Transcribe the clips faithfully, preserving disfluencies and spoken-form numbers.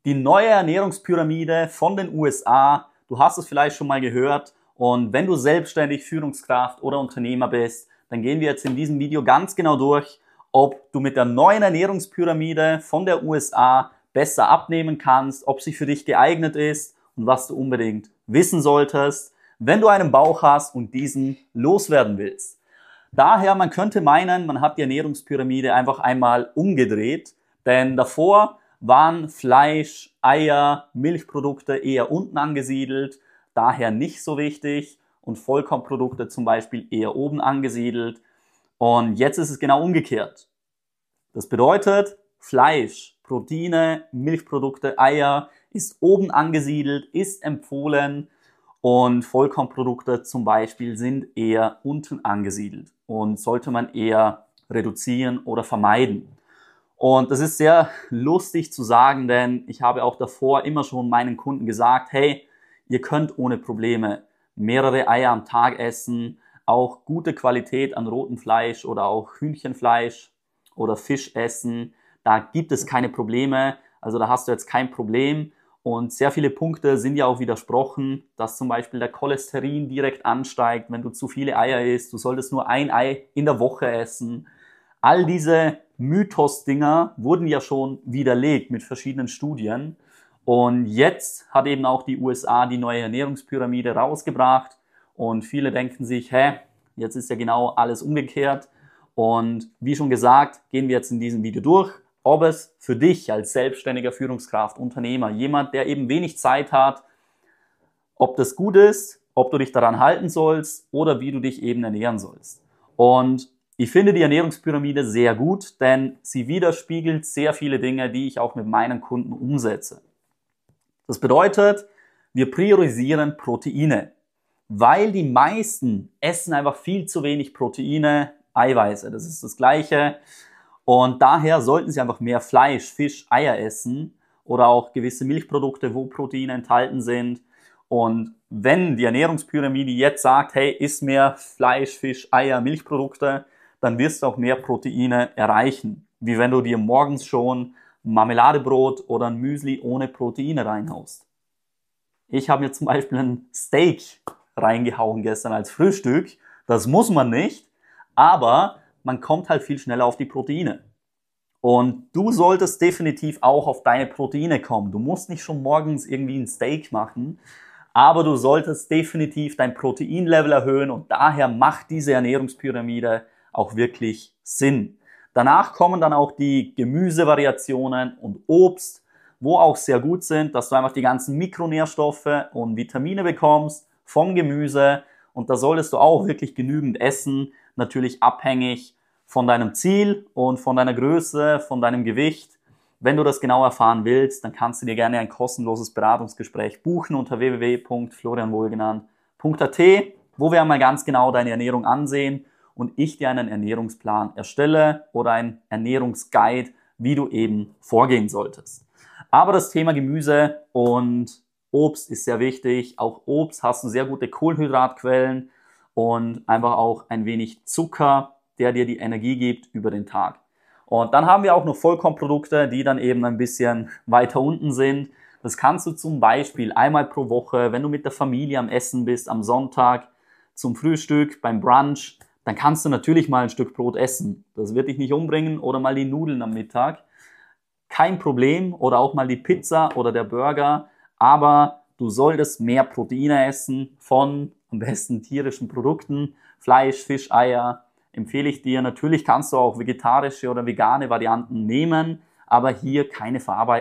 Die neue Ernährungspyramide von den U S A, du hast es vielleicht schon mal gehört, und wenn du selbstständig Führungskraft oder Unternehmer bist, dann gehen wir jetzt in diesem Video ganz genau durch, ob du mit der neuen Ernährungspyramide von der U S A besser abnehmen kannst, ob sie für dich geeignet ist und was du unbedingt wissen solltest, wenn du einen Bauch hast und diesen loswerden willst. Daher, man könnte meinen, man hat die Ernährungspyramide einfach einmal umgedreht, denn davor waren Fleisch, Eier, Milchprodukte eher unten angesiedelt, daher nicht so wichtig, und Vollkornprodukte zum Beispiel eher oben angesiedelt. Und jetzt ist es genau umgekehrt. Das bedeutet, Fleisch, Proteine, Milchprodukte, Eier ist oben angesiedelt, ist empfohlen, und Vollkornprodukte zum Beispiel sind eher unten angesiedelt und sollte man eher reduzieren oder vermeiden. Und das ist sehr lustig zu sagen, denn ich habe auch davor immer schon meinen Kunden gesagt, hey, ihr könnt ohne Probleme mehrere Eier am Tag essen, auch gute Qualität an rotem Fleisch oder auch Hühnchenfleisch oder Fisch essen. Da gibt es keine Probleme, also da hast du jetzt kein Problem. Und sehr viele Punkte sind ja auch widersprochen, dass zum Beispiel der Cholesterin direkt ansteigt, wenn du zu viele Eier isst. Du solltest nur ein Ei in der Woche essen. All diese Mythos-Dinger wurden ja schon widerlegt mit verschiedenen Studien. Und jetzt hat eben auch die U S A die neue Ernährungspyramide rausgebracht. Und viele denken sich, hä, jetzt ist ja genau alles umgekehrt. Und wie schon gesagt, gehen wir jetzt in diesem Video durch, ob es für dich als selbstständiger Führungskraft, Unternehmer, jemand, der eben wenig Zeit hat, ob das gut ist, ob du dich daran halten sollst oder wie du dich eben ernähren sollst. Und ich finde die Ernährungspyramide sehr gut, denn sie widerspiegelt sehr viele Dinge, die ich auch mit meinen Kunden umsetze. Das bedeutet, wir priorisieren Proteine, weil die meisten essen einfach viel zu wenig Proteine, Eiweiße. Das ist das Gleiche. Und daher sollten sie einfach mehr Fleisch, Fisch, Eier essen oder auch gewisse Milchprodukte, wo Proteine enthalten sind. Und wenn die Ernährungspyramide jetzt sagt, hey, iss mehr Fleisch, Fisch, Eier, Milchprodukte, dann wirst du auch mehr Proteine erreichen. Wie wenn du dir morgens schon Marmeladebrot oder ein Müsli ohne Proteine reinhaust. Ich habe mir zum Beispiel ein Steak reingehauen gestern als Frühstück. Das muss man nicht, aber man kommt halt viel schneller auf die Proteine. Und du solltest definitiv auch auf deine Proteine kommen. Du musst nicht schon morgens irgendwie ein Steak machen, aber du solltest definitiv dein Proteinlevel erhöhen, und daher macht diese Ernährungspyramide auch wirklich Sinn. Danach kommen dann auch die Gemüsevariationen und Obst, wo auch sehr gut sind, dass du einfach die ganzen Mikronährstoffe und Vitamine bekommst vom Gemüse, und da solltest du auch wirklich genügend essen, natürlich abhängig von deinem Ziel und von deiner Größe, von deinem Gewicht. Wenn du das genau erfahren willst, dann kannst du dir gerne ein kostenloses Beratungsgespräch buchen unter w w w punkt florian wohlgenannt punkt a t, wo wir einmal ganz genau deine Ernährung ansehen und ich dir einen Ernährungsplan erstelle oder einen Ernährungsguide, wie du eben vorgehen solltest. Aber das Thema Gemüse und Obst ist sehr wichtig. Auch Obst hast du sehr gute Kohlenhydratquellen und einfach auch ein wenig Zucker, der dir die Energie gibt über den Tag. Und dann haben wir auch noch Vollkornprodukte, die dann eben ein bisschen weiter unten sind. Das kannst du zum Beispiel einmal pro Woche, wenn du mit der Familie am Essen bist, am Sonntag, zum Frühstück, beim Brunch, dann kannst du natürlich mal ein Stück Brot essen. Das wird dich nicht umbringen, oder mal die Nudeln am Mittag. Kein Problem, oder auch mal die Pizza oder der Burger, aber du solltest mehr Proteine essen von am besten tierischen Produkten, Fleisch, Fisch, Eier, empfehle ich dir. Natürlich kannst du auch vegetarische oder vegane Varianten nehmen, aber hier keine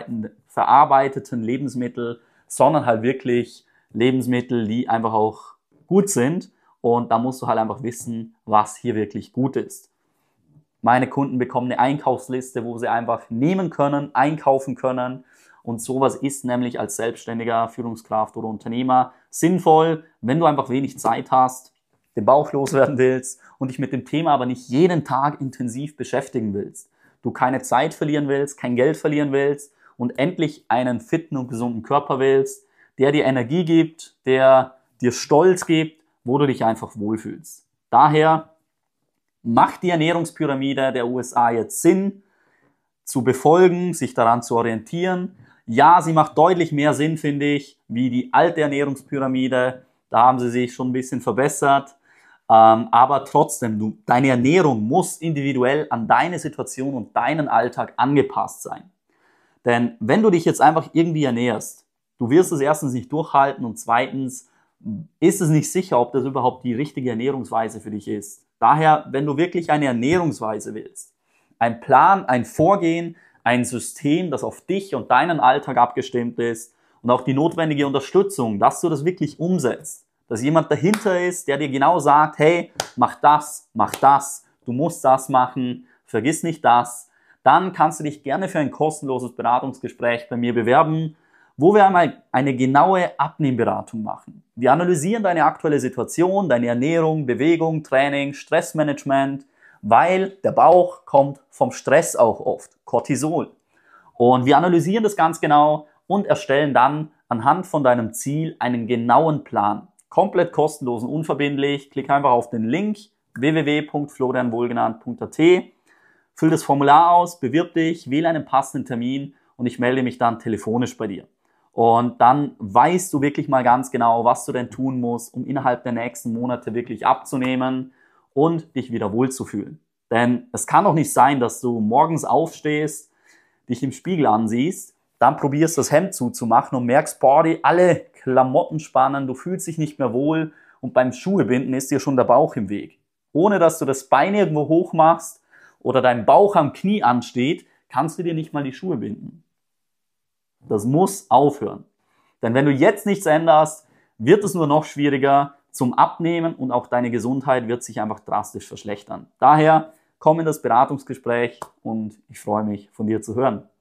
verarbeiteten Lebensmittel, sondern halt wirklich Lebensmittel, die einfach auch gut sind, und da musst du halt einfach wissen, was hier wirklich gut ist. Meine Kunden bekommen eine Einkaufsliste, wo sie einfach nehmen können, einkaufen können. Und sowas ist nämlich als selbstständiger Führungskraft oder Unternehmer sinnvoll, wenn du einfach wenig Zeit hast, den Bauch loswerden willst und dich mit dem Thema aber nicht jeden Tag intensiv beschäftigen willst. Du keine Zeit verlieren willst, kein Geld verlieren willst und endlich einen fitten und gesunden Körper willst, der dir Energie gibt, der dir Stolz gibt, wo du dich einfach wohlfühlst. Daher macht die Ernährungspyramide der U S A jetzt Sinn zu befolgen, sich daran zu orientieren. Ja, sie macht deutlich mehr Sinn, finde ich, wie die alte Ernährungspyramide. Da haben sie sich schon ein bisschen verbessert. Ähm, aber trotzdem, du, deine Ernährung muss individuell an deine Situation und deinen Alltag angepasst sein. Denn wenn du dich jetzt einfach irgendwie ernährst, du wirst es erstens nicht durchhalten und zweitens ist es nicht sicher, ob das überhaupt die richtige Ernährungsweise für dich ist. Daher, wenn du wirklich eine Ernährungsweise willst, ein Plan, ein Vorgehen, ein System, das auf dich und deinen Alltag abgestimmt ist und auch die notwendige Unterstützung, dass du das wirklich umsetzt, dass jemand dahinter ist, der dir genau sagt, hey, mach das, mach das, du musst das machen, vergiss nicht das, dann kannst du dich gerne für ein kostenloses Beratungsgespräch bei mir bewerben, wo wir einmal eine genaue Abnehmberatung machen. Wir analysieren deine aktuelle Situation, deine Ernährung, Bewegung, Training, Stressmanagement, weil der Bauch kommt vom Stress auch oft, Cortisol. Und wir analysieren das ganz genau und erstellen dann anhand von deinem Ziel einen genauen Plan. Komplett kostenlos und unverbindlich. Klick einfach auf den Link w w w punkt florian wohlgenannt punkt a t, füll das Formular aus, bewirb dich, wähle einen passenden Termin und ich melde mich dann telefonisch bei dir. Und dann weißt du wirklich mal ganz genau, was du denn tun musst, um innerhalb der nächsten Monate wirklich abzunehmen und dich wieder wohlzufühlen. Denn es kann doch nicht sein, dass du morgens aufstehst, dich im Spiegel ansiehst, dann probierst das Hemd zuzumachen und merkst, boah, die alle Klamotten spannen, du fühlst dich nicht mehr wohl und beim Schuhebinden ist dir schon der Bauch im Weg. Ohne dass du das Bein irgendwo hoch machst oder dein Bauch am Knie ansteht, kannst du dir nicht mal die Schuhe binden. Das muss aufhören. Denn wenn du jetzt nichts änderst, wird es nur noch schwieriger zum Abnehmen und auch deine Gesundheit wird sich einfach drastisch verschlechtern. Daher komm in das Beratungsgespräch und ich freue mich, von dir zu hören.